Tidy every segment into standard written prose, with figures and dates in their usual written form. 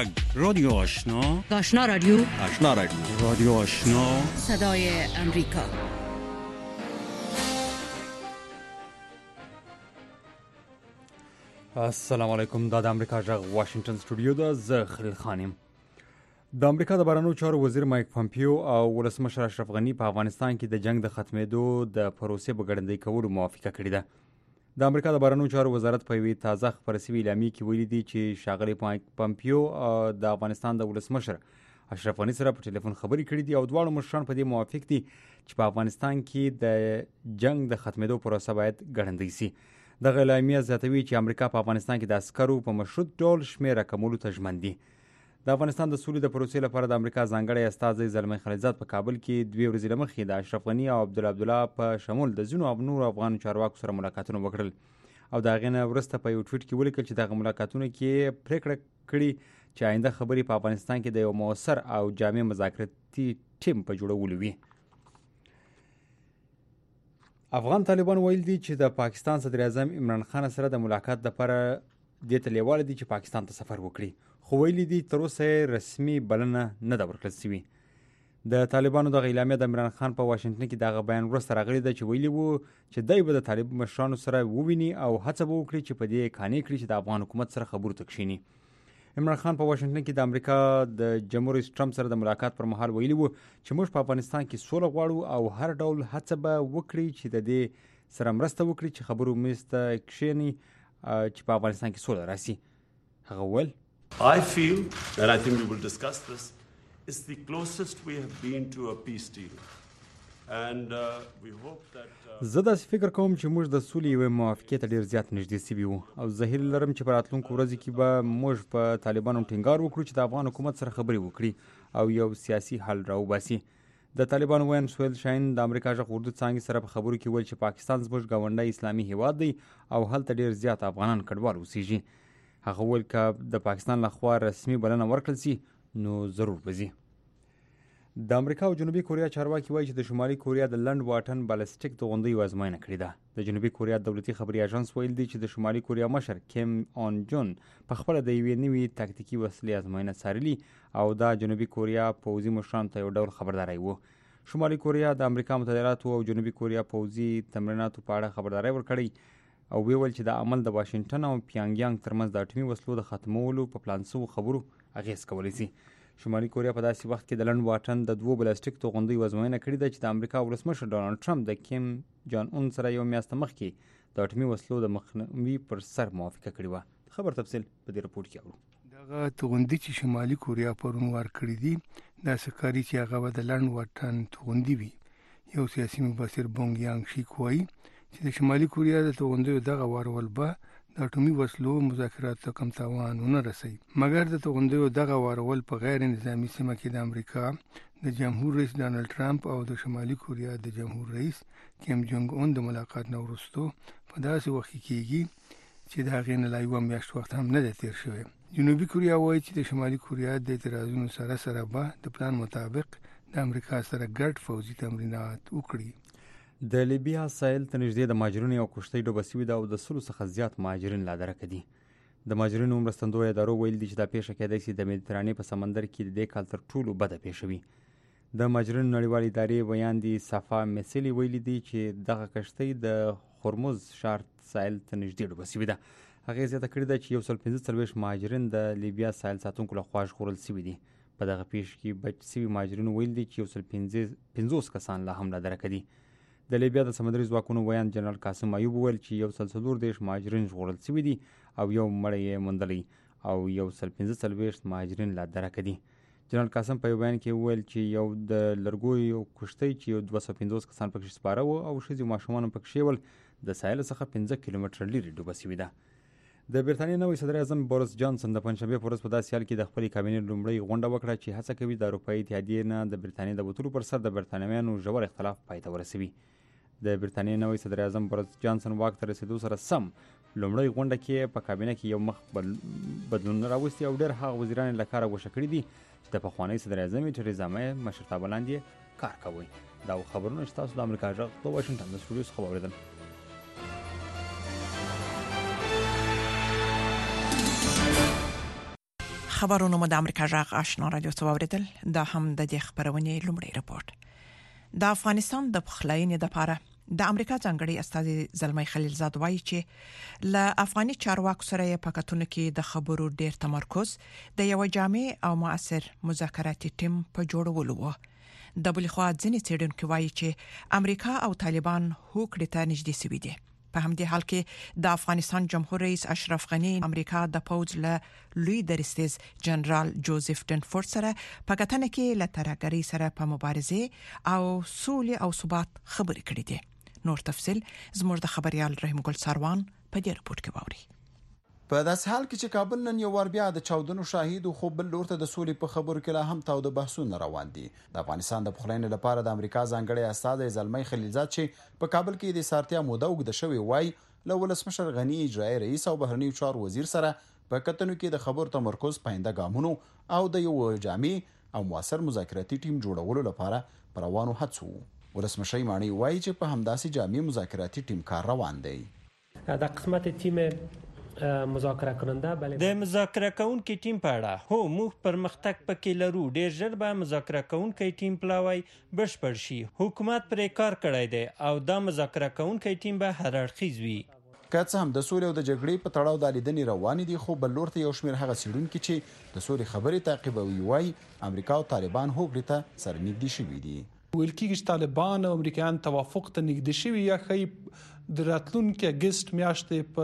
غږ رادیو آشنا رادیو رادیو آشنا صدای امریکا. السلام علیکم. دا د امریکا غږ واشنگټن سټوډیو ده. زه خلیل خانم. د امریکا د بهرنیو چارو وزیر مایک پامپیو او ولسمشر اشرف غنی په افغانستان کې د جنگ د ختمېدو د پروسې په ګړندۍ کولو موافقه کړې ده. د امریکا د بهرنیو چارو وزارت په یوې تازه خپره شوې اعلامیه کې ویلي دي چې ښاغلی مایک پامپیو د افغانستان د ولسمشر اشرف غنی سره په ټلیفون خبرې کړې دي او دواړو مشران په دې موافق دي چې په افغانستان کې د جنگ د ختمېدو پروسه باید ګړندۍ شي. دغه اعلامیه زیاتوي چې امریکا په افغانستان کې د عسکرو په مشروط ډول شمېر راکمولو ته ژمن دي. د افغانستان د سولې د پروسې لپاره د امریکا ځانګړی استازی زلمی خلیلزاد په کابل کې 2 ورځې مخکې د اشرف غنی او عبدالله په شمول د ځینو نورو افغان چارواکو سره ملاقاتونه وکړل او د هغې نه وروسته په یو ټویټ کې ولیکل چې دغه ملاقاتونو کې پریکړه کړې چې آینده خبرې په افغانستان کې د یو مؤثر او جامع مذاکرتي ټیم په جوړولو وي. افغان طالبان ویل دي چې د پاکستان صدر اعظم عمران خان سره د ملاقات لپاره دې ته لیواله دي چې پاکستان ته سفر وکړي، خو ویلي دي تر اوسه رسمي بلنه نه ده ورکړل شوې. د طالبانو دغه اعلامیه د عمران خان په واشنګټن کې دغه بیان وروسته راغلی ده چې ویلي وو چې دی به د طالب مشرانو سره وویني او هڅه به وکړي چې په دې قانع کړي چې د افغان حکومت سره خبرو ته کښیني. عمران خان په واشنګټن کې د امریکا د جمهور رئیس ټرمپ سره د ملاقات پر مهال ویلي وو چې موږ په افغانستان کې سوله غواړو او هر ډول هڅه به وکړي چې د دې سره مرسته وکړي چې خبرو میز ته کښیني چې په افغانستان کې سوله راسي. هغه وویل I feel, and I think we will discuss this, it's the closest we have been to a peace deal. And we hope that... زه داسې فکر کوم چې موږ د سولې یوې موافقې ته ډېر زیات نږدې سوي وو او زه هیله لرم چې په راتلونکو ورځو کې به موږ په طالبانو ټینګار وکړو چې د افغان حکومت سره خبرې وکړي او یو سیاسي حل راوباسي. د طالبانو وین سویل شاهین د امریکا غږ اردو څانګې سره په خبرو کې ویل چې پاکستان زموږ ګاونډی اسلامي هیواد دی او هلته ډېر زیات افغانان کډوال اوسېږي. هغه ویل که د پاکستان لخوا رسمي بلنه ورکړل شي نو ضرور به ځي. د امریکا او جنوبي کوریا چارواکي وایي چې د شمالي کوریا د لنډ واټن بالستیک توغندیو ازموینه کړې ده. د جنوبي کوریا دولتي خبري اژانس ویل دی چې د شمالي کوریا مشر کیم اون جون په خپله د یوې نوې تاکتیکي وسلې ازموینه څارلي او دا جنوبي کوریا پوځي مشرانو ته یو ډول خبرداری و. شمالي کوریا د امریکا متحده ایالاتو او جنوبي کوریا پوځي تمریناتو په اړه خبرداری ورکړی او ویل چې د عمل د واشنگټن او پیانګیانګ ترمنځ د اټومي وسلو د ختمولو په پلان شوو خبرو اغېز کولی شي. شمالي کوریا په داسې وخت کې د لنډ واټن د 2 بلاسټیک توغندیو ازموینه کړې ده چې د امریکا ولسمشر ډونالډ ټرمپ د کیم جان اون سره یو میاشت مخکې د اټومي وسلو د مخنیوي پر سر موافقه کړې وه. خبر تفصیل په دې رپورټ کې اورو. دغه توغندي چې شمالي کوریا پرون ورکړي دي دا ښکاري چې هغه به د لنډ واټن توغندي وي. یو سیاسي مبصر بونګ یانګ شیک وایي چې د شمالي کوریا د توغندیو دغه وارول به د اټومي وسلو مذاکراتو ته کم تاوان ونه رسوي، مګر د توغندیو دغه وارول په غیر نظامي سیمه کې د امریکا د جمهور رئیس ډانلډ ټرمپ او د شمالي کوریا د جمهور رئیس کیم جونګ اون د ملاقات نه وروسته په داسې وخت کې کېږي چې د هغې نه لا یوه میاشت وخت هم نه دی تېر شوی. جنوبي کوریا وایي چې د شمالي کوریا د اعتراضونو سره سره به د پلان مطابق د امریکا سره ګډ فوزي تمرینات وکړي. د لیبیا ساحل ته نږدې د مهاجرینو یو کښتۍ ډوبه شوې ده او د 100 څخه زیات مهاجرین لا درکه دي. د مهاجرینو مرستندویه ادارو ویل دي چې دا پیښه کېدای شي د مدیترانې په سمندر کې د دې کال تر ټولو بده پیښه وي. د مهاجرینو نړیوالې ادارې ویاندې صفا میسلي ویلي دي چې دغه کښتۍ د خرمز ښار ساحل ته نږدې ډوبه شوې ده. هغې زیاته کړې ده چې 145 مهاجرین د لیبیا ساحل ساتونکو لخوا ژغورل شوي دي. په دغه پیښه کې بچ شوي مهاجرینو ویل دي چې 150 کسان لا هم لا درکه دي. د لیبیا د سمندري ځواکونو ویان جنرال قاسم ایوب وویل چې 140 مهاجرین ژغورل شوي دي او یو مړی یې موندلی او 145 مهاجرین لا درکه دي. جنرال قاسم په یو بیان کې وویل چې یو د لرګیو یو کښتۍ چې 250 کسان پکې سپاره وو او ښځې ماشومان پکې ول د ساحل څخه 15 کیلومتره لرې ډوبه شوې ده. د برتانیې نوی صدر اعظم بوریس جانسن د پنجشنبې په ورځ په داسې حال کې د خپلې کابینې لومړۍ غونډه وکړه چې هڅه کوي د اروپایي اتحادیې نه د برتانیې د وتلو پر سر د برتانویانو ژور اختلاف پای ته ورسوي. د برتانیې نوی صدر اعظم بوریس جانسن واک ته رسېدو سره سم لومړۍ غونډه کې په کابینه کې یو مخ بدلون راوستي او ډېر هغه وزیران یې له کاره ګوښه کړي دي چې د پخوانۍ صدر اعظم ټریزا مې مشرتابه لاندې کار کوي. دا خبرونه چې تاسو د امریکا غږ د واشنګټن د سټوډیو څخه واورېدل. د خبرونو د امریکا جغ آشنا رادیو څوبریدل دا هم د دې خبرونې لومړی رپورت د افغانستان د پخلاینې لپاره د امریکا ځانګړي استاد زلمی خلیلزاد وایي چې ل افغاني چارواکو سره په کتون کې د خبرو ډیر تمرکز د یو جامع او مؤثر مذاکراتي ټیم په جوړولو و د بل خوا ځینې څېړونکو وایي چې امریکا او طالبان هوکړې ته نږدې شوي دي په همدې حال کې د افغانستان جمهور رئیس اشرف غنی امریکا د پوز له لوی درستیز جنرال جوزف ډنفورد سره په کتنه کې له ترهګرۍ سره په مبارزه او سولې او ثبات خبرې کړې دي نور تفصيل زموږ د خبريال رحیم ګل سروان په دې رپورت کې ووري په داس حال کې چې کابل نن یو ور بیا د چاودنو شاهد خو بل لور ته د سولې په خبرو کې لا هم تاوده بحثونه روان دي د افغانستان د پخلاینې لپاره د امریکا ځانګړي استاد زلمی خلیلزاد چې په کابل کې د سارتیا موده وګد شوی وای له ولسمشر غنی اجرایی رئیس او بهرنی چارو وزیر سره په کتنو کې د خبرو تمرکز پاینده ګامونو او د یو جامع او موثر مذاکراتي ټیم جوړولو لپاره روانو هڅو ولسمشر مانی وای چې په همداسې جامع مذاکراتي ټیم کار روان دی د قسمت تیم مذاکره کننده بله د مذاکره کونکي ټیم په اړه هو موږ پرمختګ پکې لرو ډیر ژر به مذاکره کونکي ټیم پلاوی بشپړ شي حکومت پرې کار کړی دی او دا مذاکره کونکي ټیم به هر اړخیز وي که څه هم د سولې او د جګړې په تړاو د لیدنې روان دي خو بل لور ته یو شمېر هغه څېړونکي چې د سولې خبرې تعقیبوي وایي امریکا او طالبان هوکړې ته سره نږدې شوي دي ویل کېږي چې طالبان او امریکایان توافق ته نږدې شوي یا ښایي د راتلونکي اګست میاشتې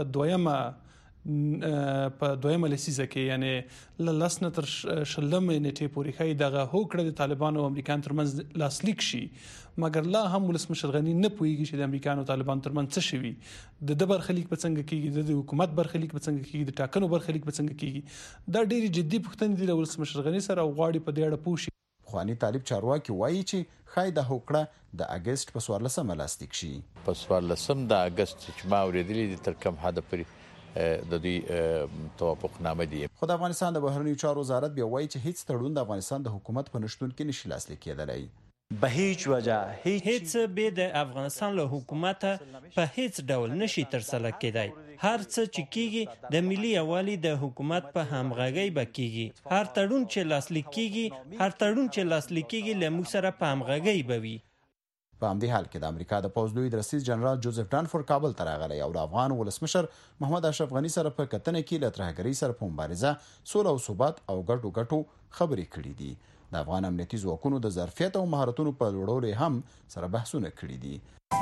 په دویمه لسیزه کې یعنی له لسنه تر شلمه نیټې پورې ښایي دغه هوکړه د طالبانو او امریکایانو ترمنځ لاسلیک شي مګر لا هم ولسمشر غنی نه پوهیږي چې د امریکایانو او طالبانو ترمنځ څه شوي د برخلیک په څنګه کېږي د حکومت برخلیک په څنګه کېږي د ټاکنو برخلیک په څنګه کېږي دا ډېری جدي پوښتنې دي د ولسمشر غنی سره او غواړي په دې اړه پوه شي خواني طالب چارواکي وایي چې خای د هوکړه د اگست په 14 لاسلیک شي په 14 د اگست چې ما اوریدلې د تر کم حد پورې د دې توافق نامه دی خو د افغانستان د بهرنی چارو وزارت بیا وایي چې هیڅ تړون د افغانستان د حکومت په نشټون کې نشي لاسلیک کېدلی به هیڅ وجه هیڅ به د افغانستان له حکومت په هیڅ ډول نشي ترسره کېدای هر څه چې کیږي د ملي یوالي د حکومت په همغږۍ به کیږي هر تړون چې لاسلیک کیږي له موږ سره په همغږۍ به وي په همدې حال کې د امریکا د پوز لوی درستیز جنرال جوزف ډانفورد کابل ته راغلی او د افغان ولسمشر محمد اشرف غنی سره په کتنه کې له ترهګرۍ سره په مبارزه سوله او ثبات او ګټو خبرې کړې دي د افغان امنیتي ځواکونو د ظرفیت او مهارتونو په لوړولو هم سره بحثونه کړي دي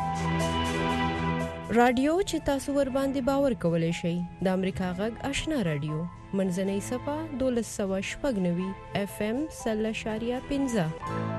رادیو چې تاسو ور باندې باور کولای شئ د امریکا غږ آشنا رادیو منځنۍ صفه 1290 FM 0.15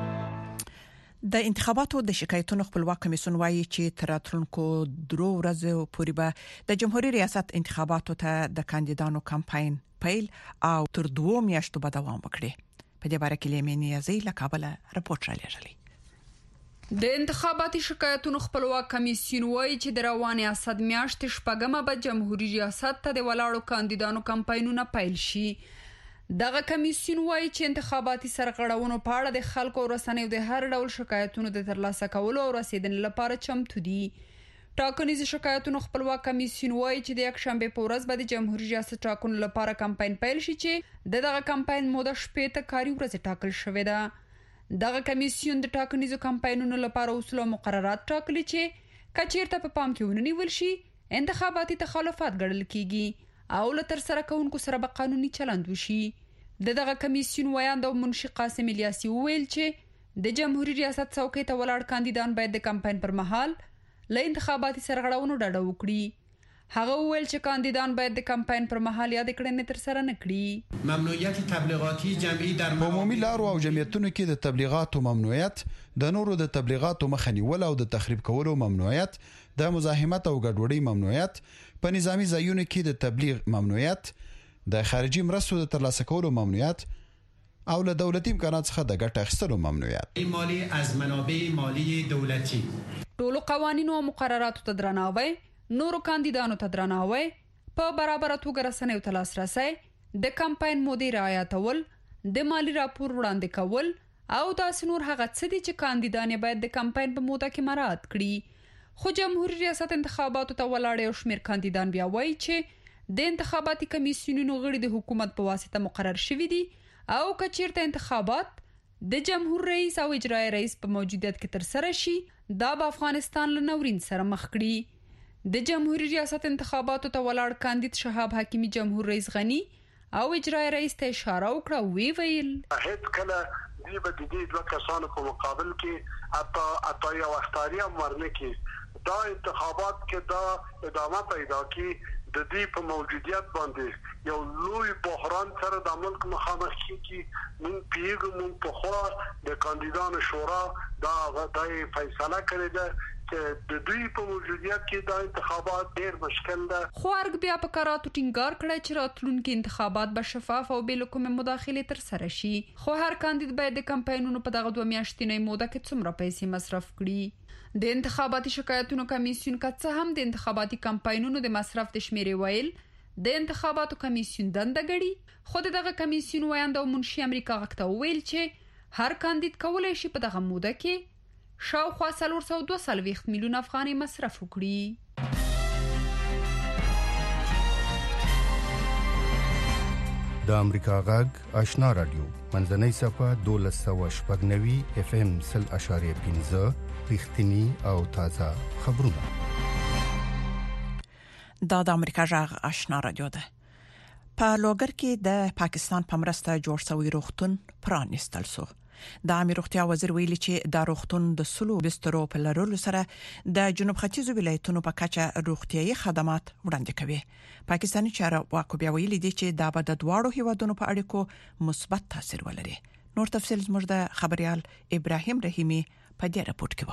د انتخاباتو د شکایتونو خپلواک کمیسیون وایي چې تر راتلونکو 3 ورځې پورې به د جمهوریت ریاست انتخاباتو ته د کاندیدانو کمپاین پیل او تر 2 میاشتو به دوام وکړي په دې باره کې لیمنی ازي له کابل رپورټ را لېږلی د انتخاباتي شکایتونو خپلواک کمیسیون وایي چې د رواني اسد میاشتې شپږمه به جمهوریت ریاست ته د ولاړو کاندیدانو کمپاینونه پیل شي دغه کمیسیون وایي چې انتخاباتي سرغړونو په اړه د خلکو رسنیو د هر ډول شکایتونو د ترلاسه کولو او رسیدنې لپاره چمتو دي ټاکنیز شکایتونو خپلواک کمیسیون وایي چې د یک شنبه په ورځ به د جمهوریت ریاست ټاکنو لپاره کمپاین پیل شي چې دغه کمپاین موده شپې ته کاري ورځ ټاکل شوې ده دغه کمیسیون د ټاکنیزو کمپاینونو لپاره اصول او مقررات ټاکلي چې کچیرته په پام کې ونیول شي انتخاباتي تخلفات ګڼل کیږي او له تر سره کوونکو سره به قانوني چلند وشي دغه کمیسیون ویاند او منشي قاسم الیاسي ویل چې د جمهوریت ریاست څوکۍ ته ولاړ کاندیدان باید د کمپاین پر مهال له انتخاباتي سرغړونو ډډه وکړي هغه ویل چې کاندیدان باید د کمپاین پر مهال یاد کړنې تر سره نه کړي ممنوعیت تبلیغاتي جمعي در عمومي لارو او جمعیتونو کې د تبلیغاتو ممنوعیت د نورو د تبلیغاتو مخه نیول او د تخریب کولو ممنوعیت د مزاحمت او ګډوډۍ ممنوعیت په نظامی ځایونو کې د تبلیغ ممنوعیت د خارجي مرستو د ترلاسه کولو ممنوعیت او له دولتي امکانات څخه د ګټه اخیستلو ممنوعیت مالی از منابع مالی دولتي ټول قوانینو او مقرراتو ته درناوی نورو کاندیدانو ته درناوی په برابر توګه رسنیو ته لاسرسي د کمپاین مودې رعایتول د مالی راپور وړاندې کول او داسې نور هغه څه دي چې کاندیدان باید د کمپاین په موده کې مراعات کړي خو جمهوریت ریاست انتخاباتو ته ولاړ یو شمېر کاندیدان بیا وایي چې د انتخاباتي کمیسیونونو غړي د حکومت په واسطه مقرر شوي دي او کچیرته انتخابات د جمهور رئیس او اجرایی رئیس په موجودیت کې تر سره شي دا به افغانستان له ناورین سره مخ کړي د جمهوریت ریاست انتخاباتو ته ولاړ کاندید شهاب حکیمی جمهور رئیس غنی او اجرایی رئیس ته اشاره وکړه وی ویل هیڅ کله دی به د دې دوه کسانو په مقابل کې اتا یو اختیاري ورنه کې دا انتخابات کې دا ادامه پیدا کی د دې په موجودیت باندې یو لوی بحران سره د ملک مخامخ کیږي من پیګم په خوا د کاندیدانو شورا دا فیصله کړې ده چې د دوی په موجودیت کې دا انتخابات ډېر مشکل ده خو ارګ بیا په کاراتو ټینګار کړی چې راتلونکي انتخابات به شفاف او بې له کومې مداخلې تر سره شي خو هر کاندید باید د کمپاینونو په دغه 2 میاشتنۍ موده کې څومره پیسې مصرف کړي د انتخاباتي شکایتونو کمیسیون که هم د انتخاباتي کمپاینونو د مصرف د شمیرې ویل د انتخاباتو کمیسیون دنده غړي خو دغه کمیسیون وایند او منشي امریکا غکته ویل چې هر کاندید کولای شي په دغه موده کې شاوخوا 442 میلیون افغانۍ مصرف وکړي د امریکا غږ آشنا رادیو منځنۍ صفه 1290 اف ام 0.15 رښتینی او تازه خبرونه د امریکا غږ آشنا رادیو ده په لوګر کې د پاکستان په مرسته جوړ شوی روغتون پرانیستل شو د امیر روغتیا وزیر ویلي چې د روغتون د سلو بسترو په لرلو سره د جنوب ختیځو ولایتونو په کچه روغتيایي خدمات وړاندې کوي پاکستاني چارواکو بیا ویلي دي چې دا به د دواړو هیوادونو په اړیکو مثبت تاثیر ولري نور تفصیل زموږ د خبريال ابراهیم رحیمی په دې راپورټ کې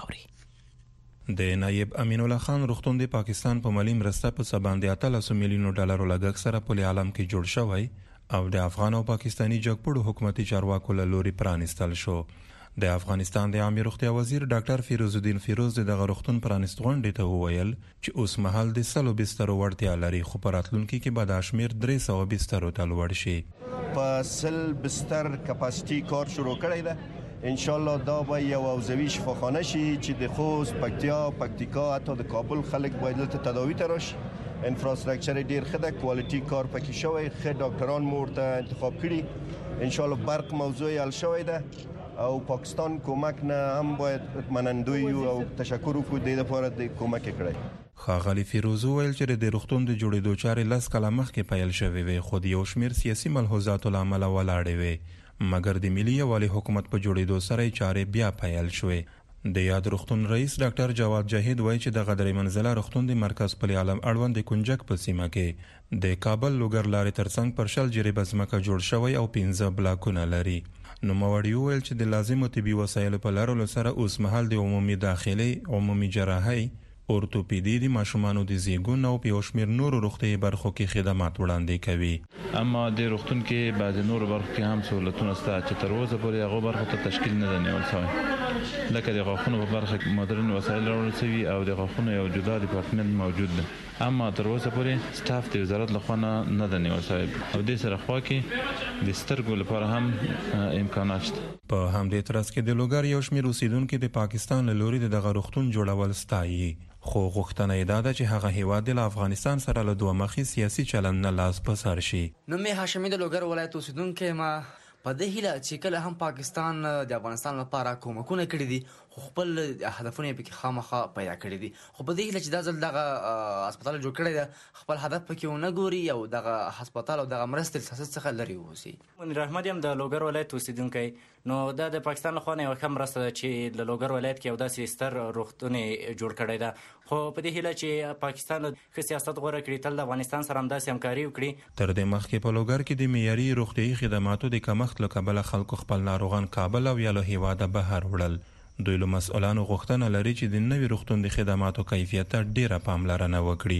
ووري د نایب امین الله خان روغتون د پاکستان په مالی مرسته په سباندې 300 میلیون ډالر لګښت سره په عالم کې جوړ شوی او د افغان او پاکستانی جګپړو حکومتي چارواکو له لوري پرانیستل شو د افغانستان د عامه روغتیا وزیر ډاکټر فیروز الدین فیروز دغه روغتون پرانیست غونډې ته وویل چې اوس مهال د سلو بسترو وړتیا لري خو په راتلونکي کې به د شمیر 300 بسترو ته لوړ شي په سل بستر کپاسټي کار شروع کړی ده ان شاء الله دا به یو اوزوی شفاخانه شي چې د خوست پکتیکا حتی د کابل خلک باید ته تداوی ته راشي انفراستراکچر ډیر ښه ده کوالټي کار پکې شوی ښه ډاکټران مورته انتخاب کړي ان شاء الله برق موضوع حل شوی ده او پاکستان کومک نه هم باید منندوی او تشکر وکړو د لپاره د کومک کړی خاغلی فیروز ویل چې د روغتون د جوړېدو چارې لاس کله مخکې پیل شوې وي خو د یو شمیر سیاسي ملحوظاتو لامل ولاړې وي مګر د ملي یوالي حکومت په جوړېدو سره چارې بیا پیل شوې د یاد روغتون رئیس ډاکټر جواد جاهد وایي چې د غدرې منزله روغتون د مرکز په عالم اړوند د کنجک په سیمه کې د کابل لوګر لارې ترڅنګ پر شل جری بزمکه جوړ شوی او 15 بلاکونه لري نو موړی ویل چې د لازمو طبي وسایلو په لرلو سره اوس مهال د عمومي داخلي عمومي جراحي اورتوپیدي د ماشومانو د زیږون او پیوشمیر نور روغتي برخو کې خدمات وړاندې کوي اما د روغتون کې بعد نور برخو کې هم سہولتونه شته چې تر اوسه پورې هغه برخو ته تشکیل نه نیول شوی لکه د غاښونو په برخه کې مدرن وسایل راوړل شوی او د غاښونو یو جدا ډپارټمنټ موجود دی اما تر اوسه پورې سټاف د وزارت لخوا نه نیول شوی او د سره خوا کې د سترګو لپاره هم امکانات شته په همدې ترڅ کې د لوګر یو شمېر اوسیدونکو د پاکستان له لوري د روغتون جوړول ستایي خو غوښتنه یې ده چې هغه هیواد د افغانستان سره له دوه مخي سیاسي چلند نه لاس په سر شي نو مې هاشمي د لوګر ولایت اوسیدونکو ما په دې هیله چې کله هم پاکستان د افغانستان لپاره کومکونه کړی دي خو خپل هدفونه پکې خامخا پیدا کړی دي خو په دې هیله چې دا ځل دغه هسپتال جوړ کړی دی خپل هدف پکې ونه ګوري او دغه هسپتال او دغه مرستې سیاست څخه لري اوسي منیر احمد هم د لوګر ولایت اوسیدونکی نو دا د پاکستان لخوا نه یو کم مرسته چې د لوګر ولایت کې یو داسې ستر روغتون جوړ کړی دی خو په دې هیله چې پاکستان ښه سیاست غوره کړي تل د افغانستان سره هم داسې همکاري وکړي تر دې مخکې په لوګر کې د معیاري روغتيایي خدماتو د کمښت له کبله خلکو خپل ناروغان کابل او یا له هیواده بهر وړل دوی له مسؤلانو غوښتنه لري چې د نوي روغتون د خدماتو کیفیت ته ډیره پاملرنه وکړي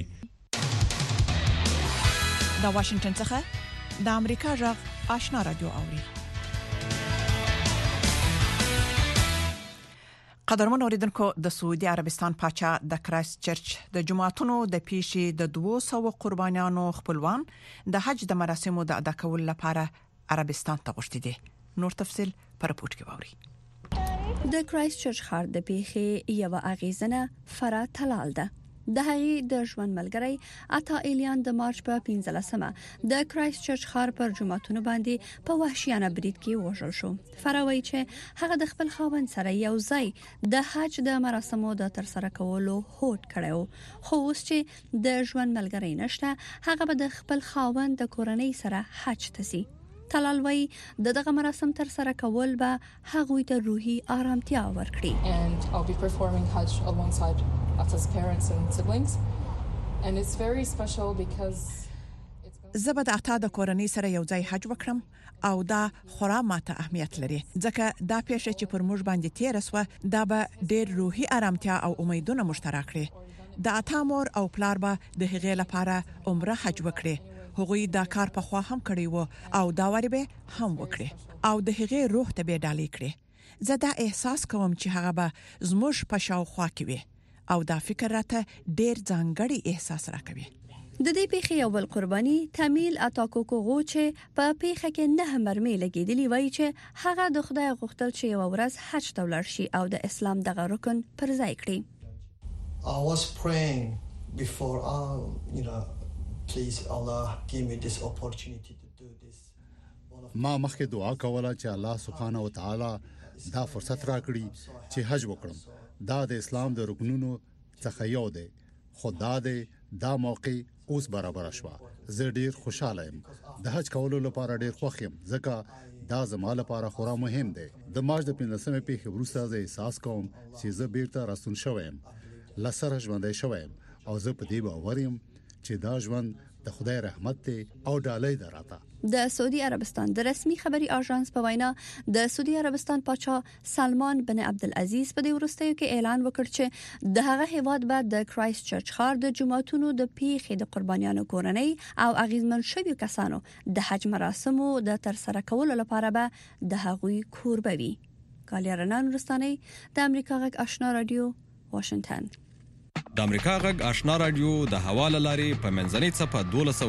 د واشنگټن څخه د امریکا غږ آشنا رادیو اوري قدرمن اوریدونکو د سعودي عربستان پاچا د کرایست چرچ د جماعتونو د پیښې د 200 قربانیانو خپلوان د حج د مراسمو د ادا کولو لپاره عربستان ته غوښتي دي نور تفصيل پر راپورټ کې ووري د کرایست چرچ ښار د پیښې یو اغیزنه فرا تلال ده د هغې د ژوند ملګری عطا ایلیان د مارچ په 15مه د کرایست چرچ ښار پر جماعتونو باندې په وحشیانه برید کې وژل شو. فراوی چې هغه د خپل خاوند سره یو ځای د حج د مراسمو د ترسره کولو هوډ کړو، خو اوس چې د ژوند ملګری نشته هغه به د خپل خاوند د کورنۍ سره حج ته ځي. طلال وای دغه مراسم تر سره کول به هغوی ته روحي آرامتیا ورکړي. And I'll be performing Hajj alongside Ata's parents and siblings. And it's very special because زه به د عطا د کورنۍ سره یو ځای حج وکړم او دا خورا ماته اهمیت لري ځکه دا پیښه چې پر موږ باندې تیر سو دا به ډېر روحي آرامتیا او امیدونه مشترک کړي. د عطا مور او پلار به د هغې لپاره عمره حج وکړي. هغوی دا کار په خوا هم کړی وو او دا وری به هم وکړي او د هغې روح ته به ډالۍ کړي. زه دا احساس کوم چې هغه به زموږ په شاوخوا کې وي او دا فکر راته ډېر ځانګړی احساس راکوي. د دې پیښې یو بل قرباني تامیل اتاکوکو چې په پیښه کې 9 مرمۍ لګېدلې وایي چې هغه د خدای غوښتل چې یو ورځ حج ته ولاړ شي او د اسلام دغه رکن پر ځای کړي. I was praying before Please Allah give me this opportunity to do this. ما مخکې دعا کوله چې الله سبحانه و تعالی دا فرصت راکړي چې حج وکړم. دا د اسلام د رکنونو څخه یو دی. خدا دې دا موقع اوس برابر شوه. زه ډیر خوشاله یم. د حج کولو لپاره ډیر خوښ یم ځکه دا زما لپاره خورا مهم دی. د مارچ د 15مې پیښې وروسته زه احساس کوم چې زه بیرته راستون شوم. لسره ژوندی شوم او زه په دې باور یم چې دا ژوند د خدای رحمت دی او ډالۍ دراته. د سعودي عربستان د رسمي خبري اژانس په وینا د سعودي عربستان پاچا سلمان بن عبدالعزیز په دې وروستیو کې اعلان وکړ چې د هغه هیواد به د کرایست چرچ ښار د جماعتونو د پیښې د قربانیانو کورنۍ او اغیزمن شویو کسانو د حج مراسمو د ترسره کولو لپاره به د هغوی کوربوي. کالیارنان رستاني د امریکا غږ آشنا رادیو واشنگټن. د امریکا غږ آشنا رادیو د حواله لاري په منځنۍ صفه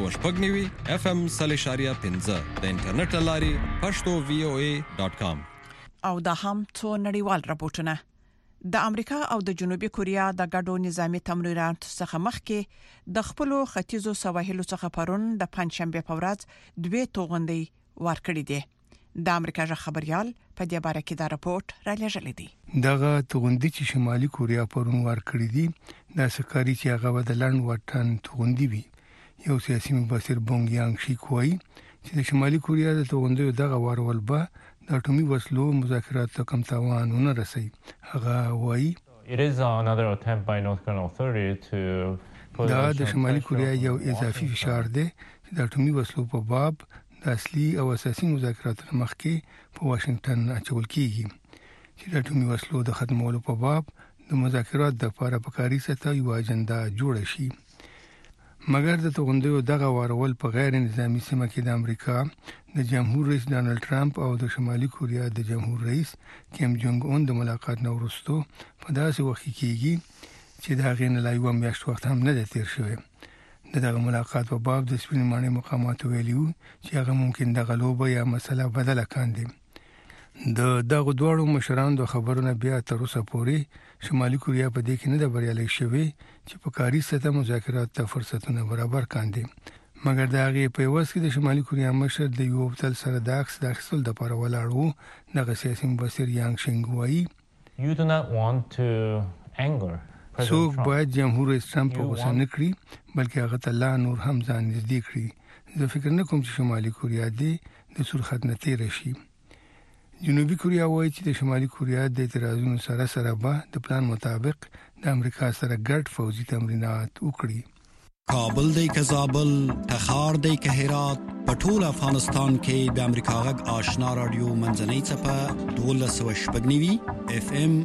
1290 FM 3.15 د انټرنیټ لاري pashto.voa.com. او دا هم څو نړیوال راپورټونه. د امریکا او د جنوبي کوریا د ګډو نظامی تمریناتو څخه مخکې د خپل ختیځو سواحلو څخه پرون د پنځشنبه په ورځ 2 توغندۍ ورکړې دي. د امریکا ژغ خبريال په دې باره کې دا راپورټ را لېږلی دی. دغه توغندي چې شمالي کوریا پرون ورکړې دي د سکاري چې هغه د لند وطن توغندي وي. یو سیاسي مبصر بونګ یانګ شي کوي چې د شمالي کوریا د توغندي دغه ورول به د اټومي وسلو مذاکرات ته کم تاوان نه رسي. هغه وایي It is another attempt by North Korean authority to دا د شمالي کوریا یو اضافي فشار دی چې د اټومي وسلو په باب د اصلي او اساسي مذاکراتو مخکې په واشنگټن اچول کیږي چې د اټومي وسلو د ختمولو په باب د مذاکرات د لپاره په کاري سطح یو اجنډا جوړ شي. مګر د توغندیو دغه وارول په غیر نظامی سیمه کې د امریکا د جمهور رئیس ډانلډ ټرمپ او د شمالي کوریا د جمهور رئیس کیم جونګ اون د ملاقات نه وروسته په داسې وخت کې کیږي چې دا غین لا یو میاشت وخت هم نه تیر شوی. دغه ملاقات په باب د سپین معنی مقامات ویلیو چې هغه ممکن د غلوبه یا مسله بدله کاندي. د دغه دوړو مشرانو د خبرونه بیا تر اوسه پورې شمالي کوریا په دې کې نه د بریالي شوی چې په کاري سطح مذاکرات ته فرصتونه برابر کاندي. مګر دا غي په واسه کې د شمالي کوریا مشر د یو بل سره د عکس د اخیستل د لپاره ولاړو. دغه سیاسي مبصر یانګ شینګ وایي You do not want to anger څوک باید جمهور رئیس ټرمپ غوسه نه کړي بلکې هغه ته لا نور هم ځان نږدې کړي. زه فکر نه کوم چې شمالي کوریا دې د سرخت نه تیر شي. جنوبي کوریا وایي چې د شمالي کوریا د اعتراضونو سره به د پلان مطابق د امریکا سره ګډ فوزي تمرینات وکړي. کابل دی که زابل، تخار دی که هرات، په ټول افغانستان کې د امریکا غږ آشنا رادیو منځنۍ صفه 1290 FM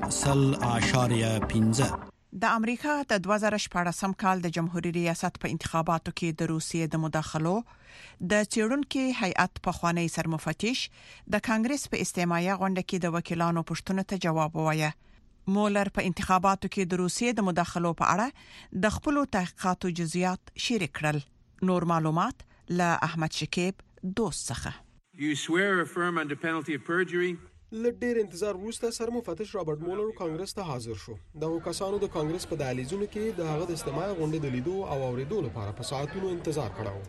0.15. د امریکا د 2014 کال د جمهوریت ریاست په انتخاباتو کې د روسیې د مداخلو د چیرونکو هیئت په خوانی سرمفتش د کانګرس په استماعي غونډه کې د وکیلانو پوښتنو ته جواب ووایه. مولر په انتخاباتو کې د روسیې د مداخلو په اړه د خپل تحقیقاتو جزئیات شریک کړل. نور معلومات له احمد شکیب دوست څخه. You swear or affirm under penalty of perjury ل ډیر انتظار وروسته سرمفتش رابرټ مولر کانګرس ته حاضر شو. دغه کسانو د کانګرس په دهلیزونو کې د هغه د استماعي غونډې د لیدو او اوریدو لپاره په ساعتونو انتظار کړو.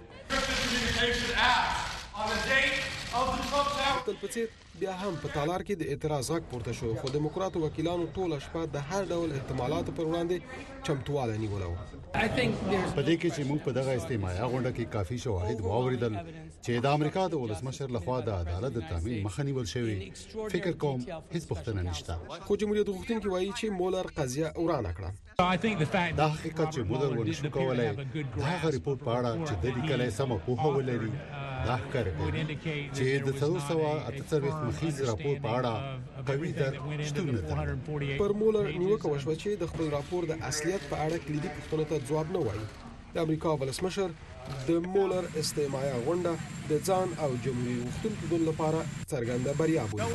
بیا هم په تالار کې د اعتراض غږ پورته شو، خو دیموکراتو وکیلانو ټوله شپه د هر ډول احتمالاتو پر وړاندې چمتواله نیولو. په دې کې چې موږ په دغه استماعي غونډه کې کافي شواهد واوریدل چې د امریکا د ولسمشر لخوا د عدالت د تامین مخه نیول شوی، فکر کوم هیڅ پوښتنه نشته. خو جمهوریت غوښتونکي وایي چې مولر قضیه ورانه کړه. دا حقیقت چې مولر ونشو کولای هغه ریپورت په اړه چې د لیکلای سم په ولري دا ښکار کوي چې د 348 مخیز راپور په اړه قوي در شتون نه پر مولر نیوکه وشوه چې د خپل راپور د اصلیت په اړه کلیدي پوښتنو ته ځواب نه وایي. د امریکا ولسمشر د مولر استماعي غونډه د ځان او جمهوریت غوښتونکو ګوند لپاره څرګنده بریا بولي.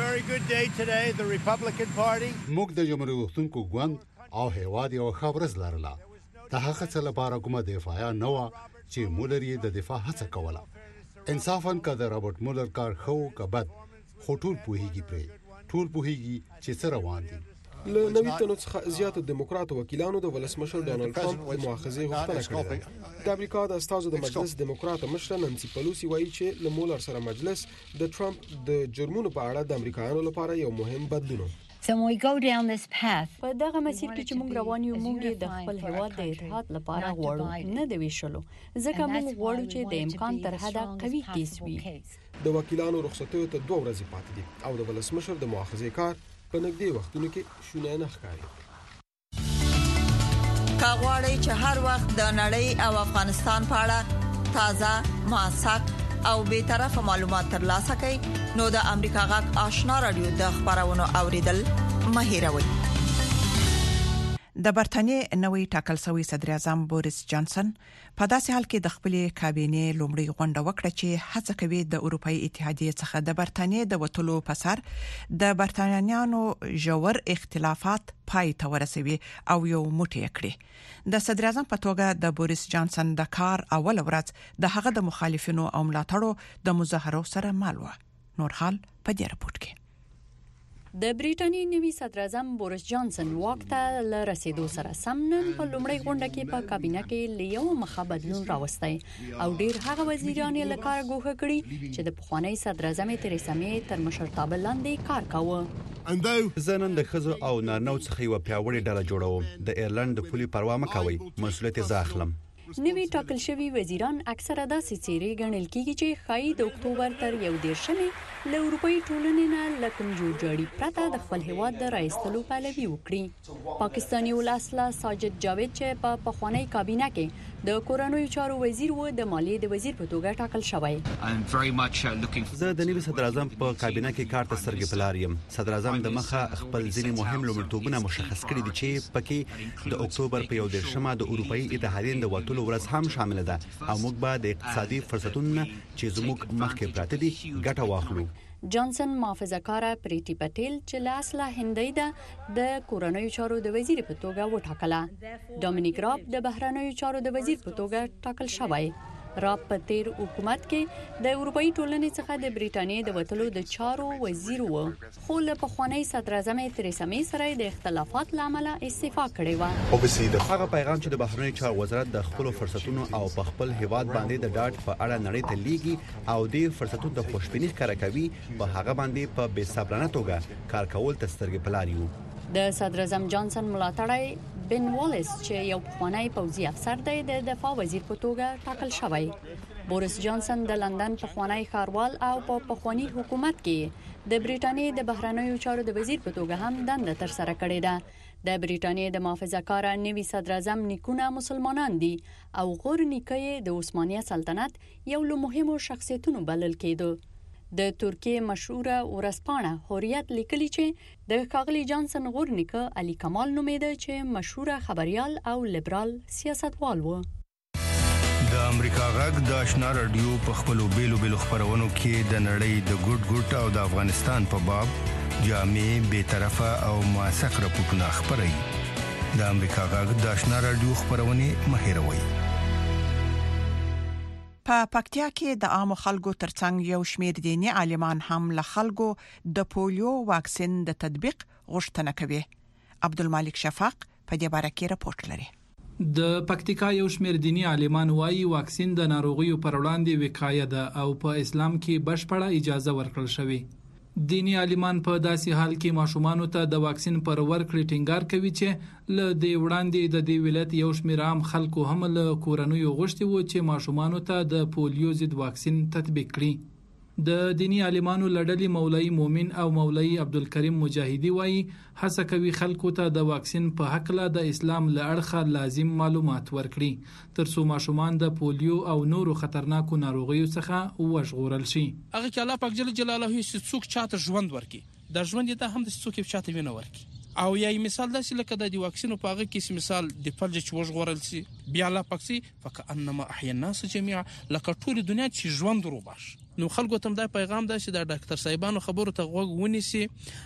موږ د جمهوریت غوښتونکو ګوند او هیواد یو ښه ورځ لرله. د هغه څه لپاره کومه دفاع نه و چې مولر یې د دفاع هڅه کوله. انصافاً که د رابرټ مولر کار خو که بد، خو ټول پوهیږي چې څه روان دي. له 90 تنو څخه زیاتو دیموکراتو وکیلانو د ولسمشر ډانلډ ټرمپ د مؤاخذې غوښتنه کړې ده. د امریکا د استازو د مجلس دیموکراټه مشره نانسي پلوسی وایي چې له مولر سره مجلس د ټرمپ د جرمونو په اړه د امریکایانو لپاره یو مهم بدلون و. په دغه مسیر کې چې موږ روان یو، موږ د خپل هیواد د اتحاد لپاره غواړو، نه د ویشلو، ځکه موږ غواړو چې د امکان تر حده قوي کیس وي. د وکیلانو رخصتیو ته 2 ورځې پاتې دي او د ولسمشر د مؤاخذې کار په نږدې وختونو کې شونه نه ښکاري. کاغوري چې هر وخت د نړۍ او افغانستان په اړه تازه، موثق او به طرفه معلومات ترلاسه کړئ، نو د امریکا غږ آشنا رادیو د خبرونو اوریدل مه هیروئ. د برتانیې نوې ټاکل شوی صدر اعظم بوریس جانسن په داسې حال کې د خپلې کابینې لومړی غونډه وکړه چې هڅه کوي د اروپאי اتحادیې څخه د برتانیې د وټولو په سر د برتانیانو ژور اختلافات پای ته ورسوي او یو موټی کړي. د صدر اعظم په توګه د بوریس جانسن د کار اول ورځ د هغه د مخالفینو او ملاتړو د مظاهرو سره مال و. نور حال په دې راپورټ کې. د بریټانیې نوي صدر اعظم بوریس جانسن واک ته له رسیدو سره سم نن په لومړۍ غونډه کې په کابینه کې لیو مخه بدلون راوستي او ډیر هغه وزیران یې لکاره ګوښه کړي چې د پخوانی صدر اعظم تریسا می تر مشرتابه لاندې کار کاوه. زنن د خزو او نارنو څخه یو پیاوړی ډله جوړوم. د ایرلند د پولي پروا مکوي، مسؤلیت زه اخلم. نوی ټاکل شوی وزیران اکثره داسې څیرې ګڼل کیږي چې خای د اکتوبر تر 1 له اروپאי ټولنې نه لکم جوړجاړي پرته د خپل هیواد د رئیستلو پلوي وکړي. پاکستاني ولسمشر ساجد جاوید چې په پخوانی کابینه کې د کورنیو چارو وزیر و د مالیې د وزیر په توګه ټاکل شوی. زه د نوي صدر اعظم په کابینه کې کار ته سترګې پلاریم. صدر اعظم د مخه خپل ځینې مهم لومړیتوبونه مشخص کړي دي چې پکې د اکتوبر په 1 د اروپאי اتحادیې د وټولو ورځ هم شامل ده او موږ به د اقتصادي فرصتونو چې زموږ مخکې پراته دي ګټه واخلو. جانسن محافظه‌کار پریټي پټیل چې لاس هندۍ ده د کورنیو چارو د وزیر په توګه وټاکله. ډومینیک راب د بهرنیو چارو د وزیر په توګه ټاکل شوی. راب په تیر حکومت کې د اروپאי ټولنې څخه د بریټانیې د وټلو د چارو وزیر و، خو له پخوانی صدر اعظم تریسا می سره د اختلافات لامل استعفا کړې و. هغه پیغام چې د بهرنیو چارو وزارت د خپل فرصتونو او په خپل هیواد باندې د ډاټ په اړه نړۍ ته لیږي او د فرصتونو د خوشبینی ښکاره کوي، په هغه باندې په بې صبرانه توګه کار کول ته سترګې پلاریو. د صدر اعظم جانسن ملاتړی بن والیس چې یو پخوانی پوځي افسر دی د دفاع وزیر په توګه ټاکل شوی. بوریس جانسن د لندن پخوانی ښاروال او په پخوانی حکومت کې د بریټانیې د بهرنیو چارو د وزیر په توګه هم دنده تر سره کړې ده. د بریټانیې د محافظه‌کار نوي صدر اعظم نیکونه مسلمانان دي او غور نیکه د عثماني سلطنت یو له مهمو شخصیتونو بلل کېدو. د ترکیه مشهوره ورځپاڼه هوریت لیکلي چې د ښاغلي جانسن غور نیکه علي کمال نومیده چې مشهوره خبريال او لیبرال سیاستوال و. د امریکا غږ د آشنا رادیو په خپلو بیلو خبرونو کې د نړۍ د ګډ او د افغانستان په باب جامع، بے طرفه او موثق راپورټونه خبري. د امریکا غږ د آشنا رادیو خبرونه مهیروي. په پکتیا کې د عام خلکو ترڅنګ یو شمېر دیني عالمان هم له خلکو د پولیو واکسین د تطبیق غوښتنه کوي. عبدالمالک شفاق په دې باره کې راپورټ لري. د پکتیکا یو شمېر دینی عالمان وايي واکسین د ناروغیو پر وړاندې وقایه ده او په اسلام کې بشپړه اجازه ورکړل شوې. دینی عالمان په داسې حال کې ماشومان ته د واکسین پر ورکړې ټینګار کوي چې له دې وړاندې د دې ولایت یو شمېر عام خلکو هم له کورنیو غوښتي وو چې ماشومان ته د پولیو ضد واکسین تطبیق کړي. د دینی عالمانو لړلې مولوی مومن او مولوی عبدالکریم مجاهدی وایي هڅه کوي خلکو ته د واکسین په حق له د اسلام له اړخه لازم معلومات ورکړي ترڅو ماشومان د پولیو او نورو خطرناکو ناروغیو څخه وژغورل شي. هغه چې الله پاک جل جلاله یې څوک چاته ژوند ورکي د ژوند ته هم د څوک چاته وینه ورکي او یای مثال داسې لکه د واکسینو په هغه کې مثال د فلج چې وژغورل شي بیا الله پاک سي فکأنما احیا الناس جميعا لکه ټول دنیا چې ژوند وروباش. نو خلکو ته دا پیغام دی چې د ډاکټر صاحبانو خبرو ته غوږ ونیسي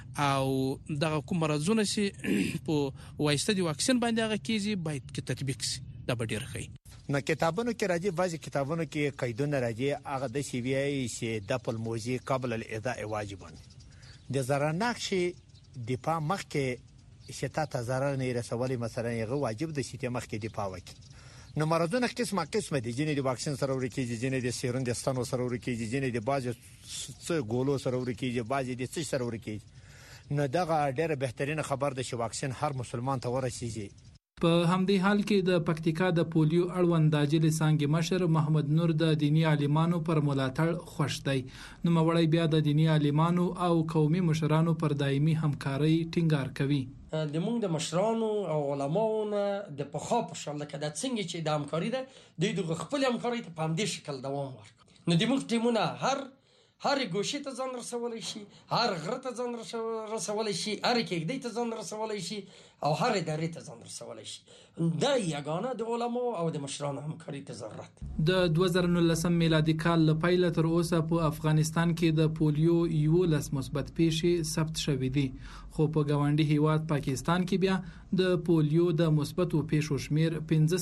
او دغه کوم مرزونه سي په واسطه د واکسین باندې هغه کیږي باید کې تطبیق سي. دا به ډیر ښه نه کتابونو کې راځي بعضي کتابونو کې قیدونه راځي هغه د سی وی ای چې د خپل موضوع قبل الاداء واجبون د زرناک شي دفاع مخکې شتا ته ضرر نه رسولي مثلا یغه واجب د شته مخکې دفاع وکړي. نو مرضونه قسمه دي جنې د واکسین سره ورکیږي جنې د سیرون د ستنو سره ورکیږي جنې د باز څه ګولو سره ورکیږي باز د څه سره ورکیږي. نو دغه ډېر بهترین خبر ده چې واکسین هر مسلمان ته ورسیږي. په همدې حال کې د پکتیکا د پولیو اړوند د جلې څنګه مشر محمد نور د دینی عالمانو پر ملاتړ خوښ دی. نو مولوی بیا د دینی عالمانو او قومي مشرانو پر دایمي همکاري ټینګار کوي. د موږ د مشرانو او علماونو د پخوا په شان لکه د څنګه چې د همکاري ده د خپل همکاري ته په همدې شکل دوام ورکړي. نو د موږ ټیمونه هر ګوشي ته ځان رسولای شي هر غره ته ځان رسولای شي هر کېږدی ته ځان رسولای شي او هر ادارې ته ځان رسولای شي. دا یګانه د علماو او د مشرانو همکاري ته ضرورت. د 2019 میلادي کال له پیله تر اوسه په افغانستان کې د پولیو 11 مثبت پیښې ثبت شوې دي خو په ګاونډي هیواد پاکستان کې بیا د پولیو د مثبتو پیښو شمیر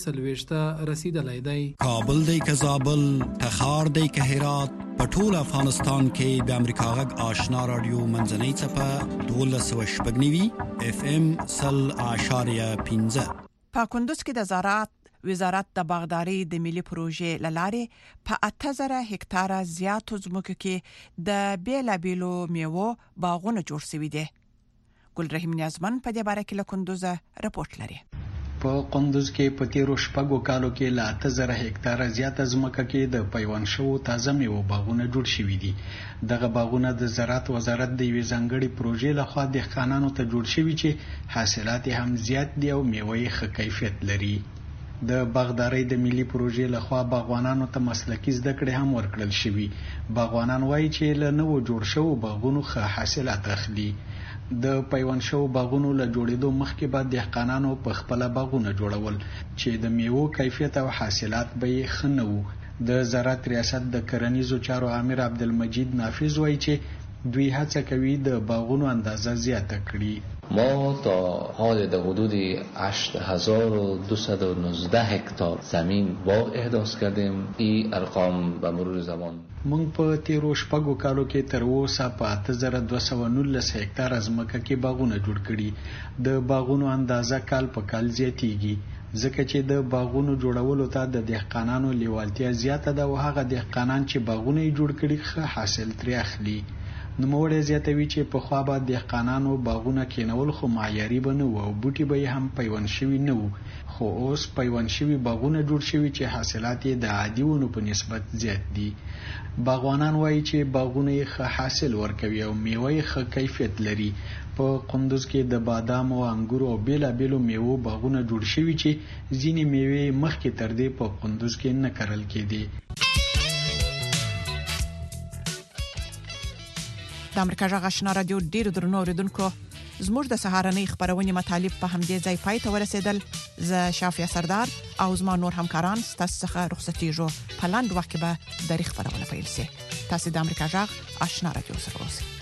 45 رسیدلی دی. کابل دی که زابل تخار دی که هرات په ټول افغانستان کې د امریکا غږ آشنا رادیو منځنۍ څپه 1290 اف ام 0.15 په کندوز کې د زراعت وزارت د باغداري د ملي پروژې لارې په 8000 هکتاره زیاتو ځمکو کې د بیلابیلو میوو باغونه جوړ شوي دي. ګل رحیم نیازمن په دې باره کې له کندوز راپورټ لري. په کندوز کې په تیرو شپږو کالو کې له 8000 هکتاره زیاته ځمکه کې د پیوند شو تازه میوه باغونه جوړ شوي دي. دغه باغونه د زراعت وزارت د یوې ځانګړې پروژې لخوا دهقانانو ته جوړ شوي چې حاصلات هم زیات دي او میوه یې ښه کیفیت لري. د باغدارۍ د ملي پروژې لخوا باغوانانو ته مسلکي زده کړې هم ورکړل شوي. باغوانان وایي چې له نوو جوړ شوو باغونو ښه حاصلات اخلي. د پیوند شو باغونو له جوړېدو مخکې بعد دهقانانو په خپل باغونه جوړول چې د میوو کیفیت او حاصلات به یې ښه نه وو. د زراعت ریاست د کرنیزو چارو امیر عبدالمجید نافذ وایي چې دوی هڅه کوي د باغونو اندازه زیاته کړي. ما تا حال در حدود 8219 هکتار زمین باغ احداث کردیم. این ارقام به مرور زمان مونږ په تیرو شپږو کالو کې تر اوسه په 8219 هکتار ځمکه کې باغونه جوړ کړي. د باغونو اندازه کال په کال زیاتیږي ځکه چې د باغونو جوړولو ته د دهقانانو لیوالتیا زیاته ده او هغه دهقانان چې باغونه یې جوړ کړي ښه حاصل ترې اخلي. نوموړی زیاتوي چې پخوا به دهقانانو باغونه کېنول خو معیاري به نه وو او بوټي به یې هم پیوند شوي نه وو خو اوس پیوند شوي باغونه جوړ شوي چې حاصلات یې د عادي ونو په نسبت زیات دي. باغوانان وایي چې باغونه یې ښه حاصل ورکوي او میوه یې ښه کیفیت لري. په قندوز کې د بادام او انګورو او بیلابیلو میوو باغونه جوړ شوي چې ځینې میوې مخکې تر دې په قندوز کې نه کرل کېدې. د امریکا غږ آشنا رادیو ډیرو درنو اوریدونکو زموږ د سهارنۍ خبرونه مطالب په همدې ځای پای ته ورسېدل. زه شافیا سردار او زما نور همکاران ستاسو څخه رخصتېږو. په لاندې وخت کې به د خبرونه پیل شي. تاسو د امریکا غږ آشنا رادیو سره اوسئ.